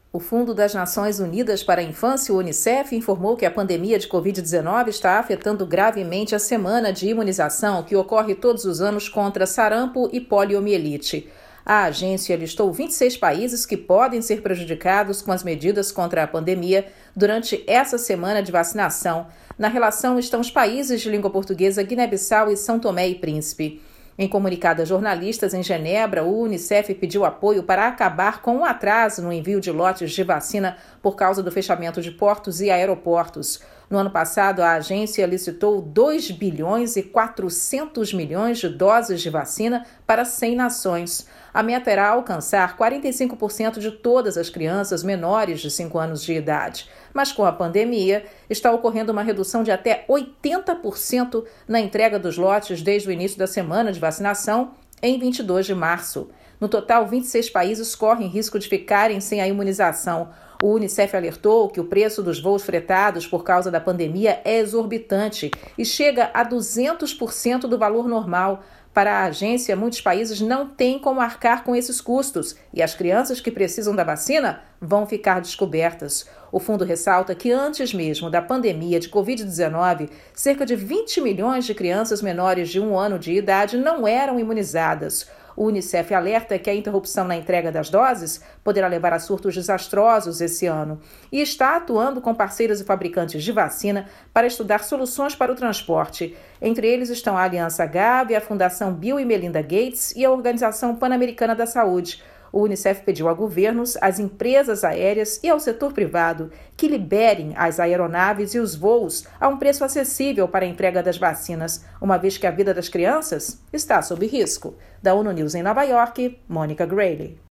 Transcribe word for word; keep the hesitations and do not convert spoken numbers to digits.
O Fundo das Nações Unidas para a Infância, o Unicef, informou que a pandemia de covid dezenove está afetando gravemente a semana de imunização que ocorre todos os anos contra sarampo e poliomielite. A agência listou vinte e seis países que podem ser prejudicados com as medidas contra a pandemia durante essa semana de vacinação. Na relação estão os países de língua portuguesa Guiné-Bissau e São Tomé e Príncipe. Em comunicado a jornalistas em Genebra, o Unicef pediu apoio para acabar com o atraso no envio de lotes de vacina por causa do fechamento de portos e aeroportos. No ano passado, a agência licitou dois bilhões e quatrocentos milhões de doses de vacina para cem nações. A meta era alcançar quarenta e cinco por cento de todas as crianças menores de cinco anos de idade. Mas com a pandemia, está ocorrendo uma redução de até oitenta por cento na entrega dos lotes desde o início da semana de vacinação, em vinte e dois de março. No total, vinte e seis países correm risco de ficarem sem a imunização. O Unicef alertou que o preço dos voos fretados por causa da pandemia é exorbitante e chega a duzentos por cento do valor normal. Para a agência, muitos países não têm como arcar com esses custos e as crianças que precisam da vacina vão ficar descobertas. O fundo ressalta que antes mesmo da pandemia de covid dezenove, cerca de vinte milhões de crianças menores de um ano de idade não eram imunizadas. O Unicef alerta que a interrupção na entrega das doses poderá levar a surtos desastrosos esse ano e está atuando com parceiros e fabricantes de vacina para estudar soluções para o transporte. Entre eles estão a Aliança Gavi, a Fundação Bill e Melinda Gates e a Organização Pan-Americana da Saúde. O Unicef pediu a governos, às empresas aéreas e ao setor privado que liberem as aeronaves e os voos a um preço acessível para a entrega das vacinas, uma vez que a vida das crianças está sob risco. Da ONU News em Nova York, Mônica Grayley.